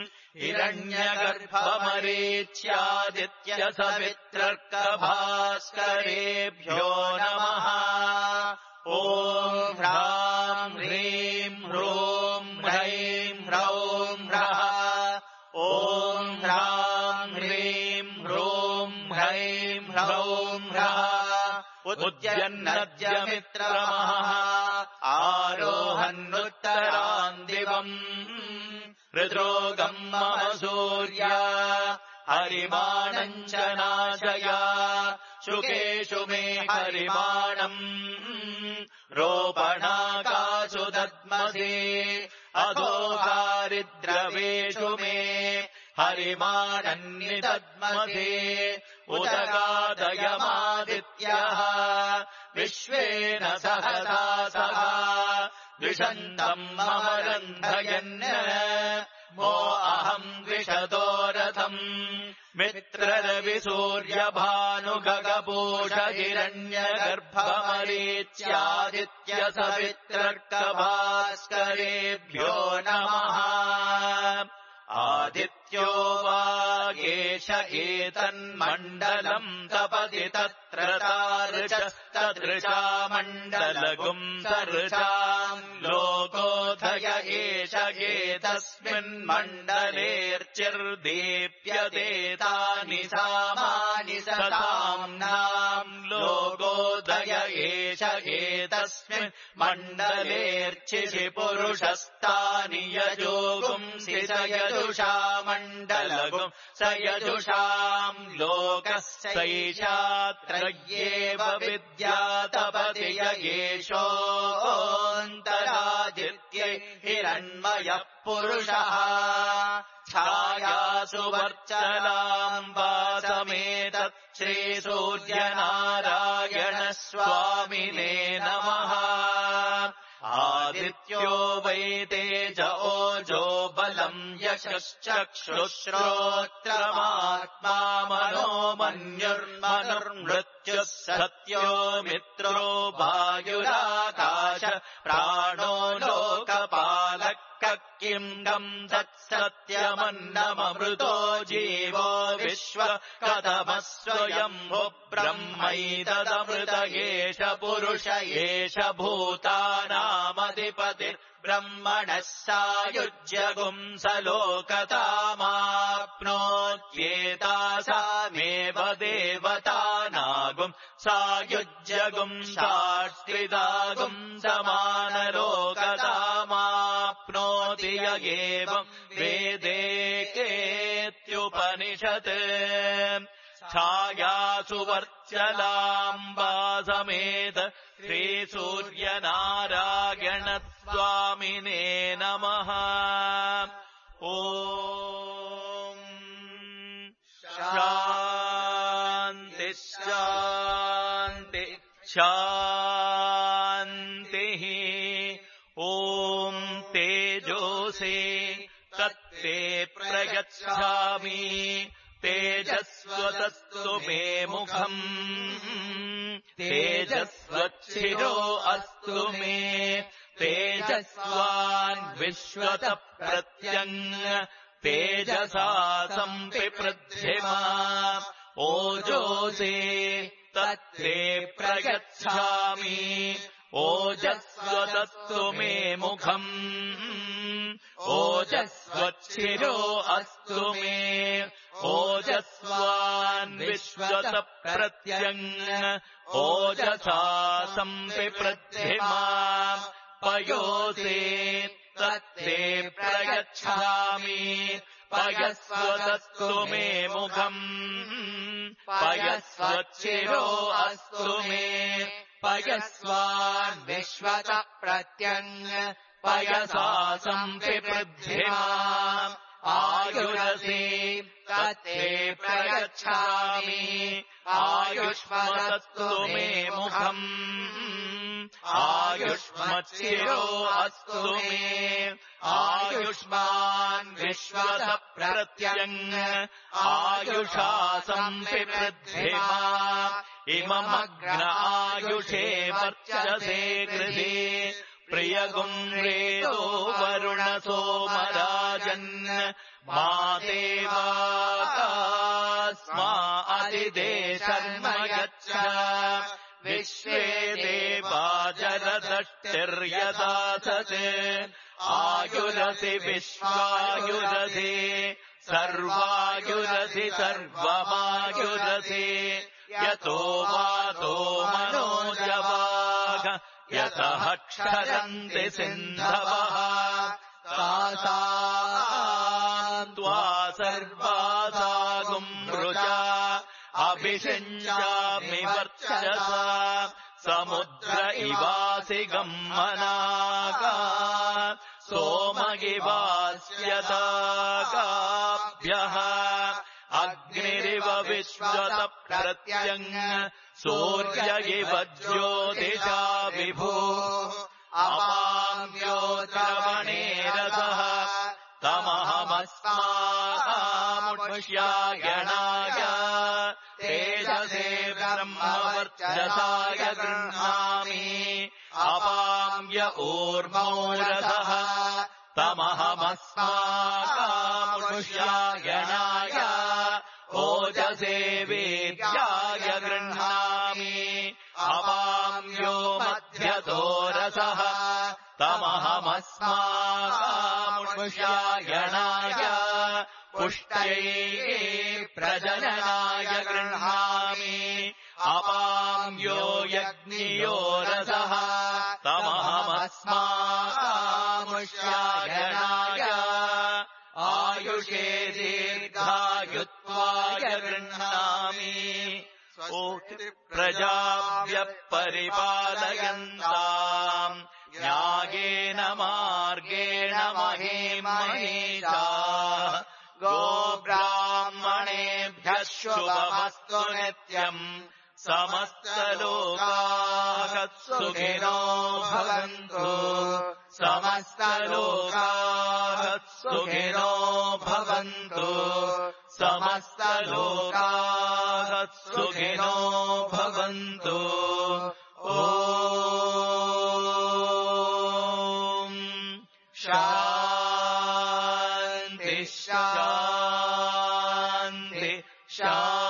हिरण्यगर्भमरीच्यादित्यसवित्रर्कभास्करेभ्यो नमः ॐ ह्रां ह्रीं ह्रूं ह्रैं ह्रौं ह्रः ॐ ह्रां ह्रीं ह्रूं ह्रैं ह्रौं ह्रः उद्यन्नद्यमित्रमः आरोहन्नुत्तरान् दिवम् हृद्रोगम् मम सूर्य हरिमाणम् च नाशय शुकेषु मे हरिमाणम् रोपणाकासु दद्मसे अधो हारिद्रवेषु मे हरिमानन्निदद्मसे उदगादयमादित्यः विश्वेन सहसा सह द्विषन्तम् मम रन्धयन् मो अहम् द्विषतो रथम् मित्ररविसूर्यभानुगगपूषहिरण्यगर्भमरीच्यादित्यसवित्रर्कभास्करेभ्यो नमः आदित्यो वागेश एतन्मण्डलम् तपति तत्र तादृशस्तदृशा मण्डलगुम् सदृशाम् लोकोऽथय एष एतस्मिन्मण्डलेऽर्चिर्दीप्यते तानि सामानि सताम्नाम् लोकोदय एतस्मिन् मण्डलेऽर्चिषि पुरुषस्तानि यजोगुंसि स यजुषा मण्डलगुं स यजुषाम् लोकस्यैषात्रय्येव विद्यातपति येषोऽन्तरादित्यै हिरण्मयः पुरुषः छायासु वर्चलाम्बा समेतत् श्रीसूर्यनारायणस्वामिने नमः आदित्यो वै तेज ओजो बलम् यशश्चक्षुश्रोत्रमात्मा मनोमन्युर्मनुर्मृत्युः सत्यो मित्रो वायुराकाश प्राणो लोकपालः किम् गम् तत्सत्यमन्नममृतो जीवो विश्व कथमः स्वयम्भो ब्रह्मैतदमृत एष पुरुष एष भूतानामधिपतिर्ब्रह्मणः सायुज्यगुम् स लोकतामाप्नोत्येतासामेव देवतानागुम् सायुज्यगुम् साष्ट्रिदागुम् समानलोकतामाप्नोति य एवम् वेदेकेत्युपनिषत् छायासु वर्चलाम्बा समेत श्रीसूर्यनारायणस्वामिने नमः ॐ शान्ति शान्ति शान्तिः ॐ तेजोसे तत्ते प्रयच्छामि तेजस्वतस्तु मे मुखम् तेजस्वच्छिरो अस्तु मे तेजस्वान् विश्वत प्रत्यङ् तेजसा सम्पिपृध्यमा ओजोसे तत्ते प्रयच्छामि ओजस्वतस्तु मे मुखम् ओजस्वच्छिरो अस्तु मे ओजस्वान् विश्वत प्रत्यङ् ओजसा सम्पिपृध्यमा पयोसे तत्ते प्रयच्छामि पयस्वतस्तु मे मुखम् पयस्वच्छिरो अस्तु मे पयस्वान् विश्वत प्रत्यङ् पयसा सम्पिपृध्यमा आयुरसे तत्ते प्रयच्छामि आयुष्मदस्तु मे मुखम् आयुष्मच्छिरो अस्तु मे आयुष्मान् विश्वत प्रत्यङ् आयुषा सम्पिपृध्यमा इममग्न आयुषे वर्चसे कृते प्रियगुम्रेतो वरुण सोमराजन् मा देवास्मा अधिदे शर्म यच्छ विश्वे देवा जलदष्टिर्यदासते आयुरसि विश्वायुरसि सर्वायुरसि सर्वमायुरसि यतो वातो मनोजवाग यतः क्षरन्ति सिन्धवः तासाम् त्वा सर्वासागुम् रुजा अभिषिञ्चामि वर्चसा समुद्र इवासि गम्मनागा सोम इवास्यतागाभ्यः अग्निरिव विश्वत प्रत्यङ् सूर्य इव ज्योतिषा विभो अपाम्योत्रवणे रसः तमहमस्मामुष्यायणाय तेजसे ब्रह्मवर्चसाय गृह्णामि अपाम्य ऊर्मौ रसः तमहमस्मामुष्यायणाय ओजसे वेद्याय गृह्णामि अपाम्यो मध्यतो रसः तमहमस्मामुष्यायणाय पुष्ट्यै प्रजननाय गृह्णामि अपाम्यो यज्ञियो रसः तमहमस्मामुष्यायणाय आयुषे दीर्घायुत्वाय गृह्णामि प्रजाभ्यः परिपालयन्ताम् न्यायेन मार्गेण महीमहीषाः गोब्राह्मणेभ्यः शुभमस्तु नित्यम् समस्तलोकाः सुखिनो भवन्तु समस्तलोकाः सुखिनो भवन्तु समस्तलोकाः सुखिनो भवन्तु ॐ शान्ति शान्ति शान्ति